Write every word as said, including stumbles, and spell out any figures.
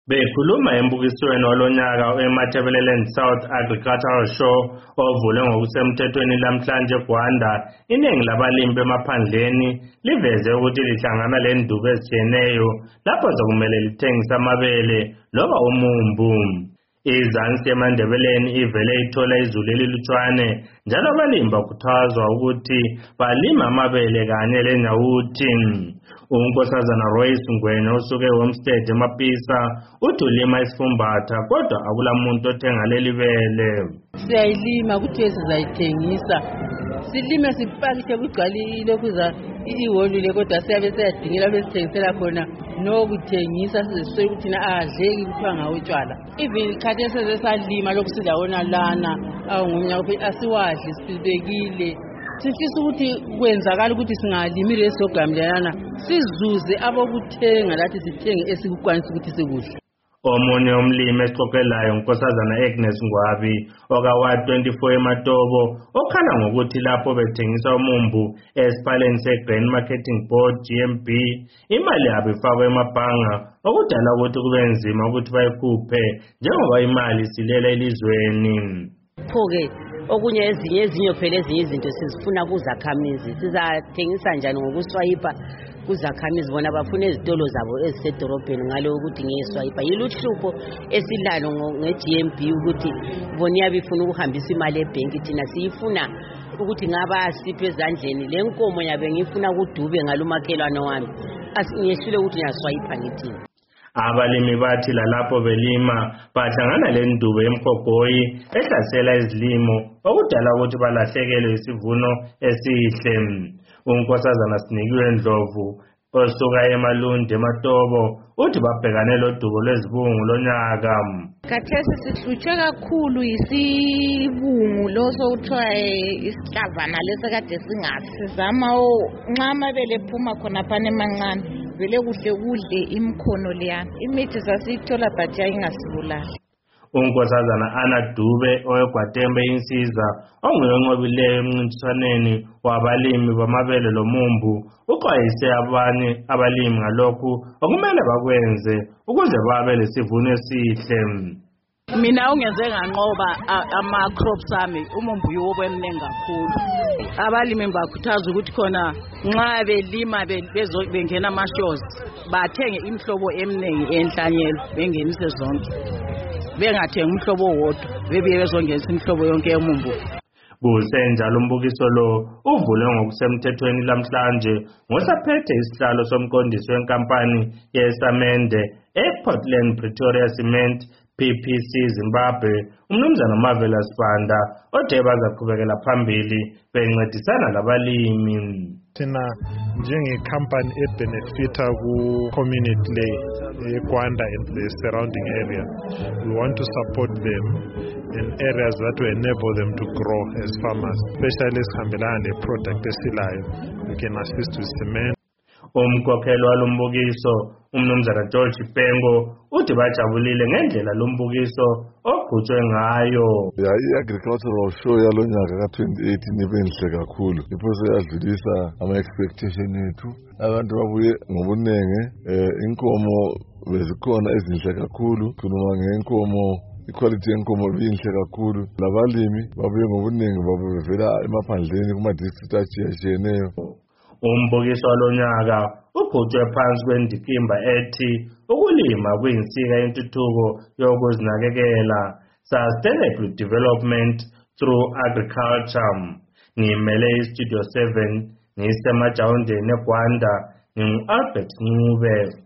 Bekhuluma embukisweni olonyaka eMatabeleland South Agricultural Show ovule ngokusemthethweni lamhlanje eGwanda, iningi labalimi bemaphandleni liveze ukuthi lihlangana lenduku ezitshiyeneyo lapho sokumele lithengisa amabele loba umumbu. Izansi eMandebeleni ivele ithola izulu elilutshwane njalo abalimi bakhuthazwa ukuthi balime amabele kanye lenyawuthi. Unkosazana Royce Ngwenya osuke eHomestead eMapisa uthi ulima isifumbatha kodwa akula muntu othenga leli bele. Siyayilima ukuthi sizayithengisa, silime sipakishe kugcwalile kuza iholile kodwa siyabe siyadingela besithengisela khona nokuthengisa sizwe ukuthi na adleki kuthiwa ngawutshwala. Even khathi sesalima lokhu sidawona lana awungumnyaka asiwadli sibekile. Sifisa ukuthi kwenzakala ukuthi singalimi lesogamu lana sizuze abokuthenga lathi sithenge esikukwanisa ukuthi sikudle. Omunye umlimi esixoxelayo unkosazana Agnes Ngwabi okawa twenty-four eMatobo okhala ngokuthi lapho bethengisa umumbu esiphaleni seGrain Marketing Board G M B imali yabo ifakwe emabhanga okudala ukuthi kube nzima ukuthi bayikhuphe njengoba imali silela elizweni. Pho-ke okunye ezinye ezinye phela ezinye izinto sizifuna kuzakhamizi, sizathengisa njani ngokuswayipa kuzakhamizi bona bafuna ezitolo zabo ezisedorobheni ngalo ukuthi ngeswayipa. Yiluhlupho esilalo nge-G M B ukuthi bona iyabifuna ukuhambisa imali ebhenki, thina siyifuna ukuthi ngaba siphe ezandleni. Le nkomo yabe ngifuna kudube ngalumakhelwane wami, asingeshule ukuthi ngiyaswayipa ngithini. Abalimi bathi lalapho belima bahlangana lendubo emgogoyi ehlasela izilimo okudala ukuthi balahlekelwe isivuno esihle. Unkosazana Sinikiwe Ndlovu osuka eMalundi eMatobo uthi babhekane lodubo lwezibungu lonyaka. Khathesi sihlutshwe kakhulu isibungu loso kuthiwa isihlavana leso kade singazi. Sizama nxa amabele ephuma khona phana emancane vele kuhle kudle imkhono leyana. Imithi sasiyithola but yayingasibulali. Unkosazana Ana Dube oweGwatembe insiza onguye onqobileyo emncintiswaneni wabalimi bamabele lomumbu uxwayise abanye abalimi ngalokhu okumele bakwenze ukuze babe lesivuno esihle. Mina ungenze nganqoba ama crops ami umumbu yobo emnengi kakhulu. Abalimi bakhuthaza ukuthi khona nxa belima bezobengena ama-shows bathenge imhlobo emnengi enhlanyelo bengenise zonke, bengathengi umhlobo wodwa bebuye bezongenisa imhlobo yonke yomumbu. Kusenjalo umbukiso lo uvule ngokusemthethweni lamhlanje ngosaphethe isihlalo somqondisi wenkampani yeSamende ePortland Pretoria Cement P P C Zimbabwe umnumzana Marvelous Banda othe bazaqhubekela phambili bencedisana labalimi. Thina njengekhampani ebenefita ku-community le eGwanda and the surrounding area, we want to support them in areas that will enable them to grow as farmers, especially esihambelana le-product esilayo. We can assist with cement. Umkhokheli walombukiso umnumzana George Pengo uthi bajabulile ngendlela lombukiso ogqutshwe ngayo. Ya i-agricultural show yalonyaka ka twenty eighteen ibenhle kakhulu, iphoso yadlulisa ama-expectation ethu. Abantu babuye ngobunenge, inkomo bezikhona ezinhle kakhulu, khuluma ngenkomo, iquality yenkomo ibinhle kakhulu. Labalimi babuye ngobunenge babevela emaphandleni kuma-district atshiyatshiyeneyo. Umbukiso walonyaka uqhutshwe phansi kwendikimba ethi ukulima kuyinsika yentuthuko yokuzinakekela, sustainable development through agriculture. Ngimele iStudio seven ngisemajawundeni eGwanda, ngingu-Albert Ncube.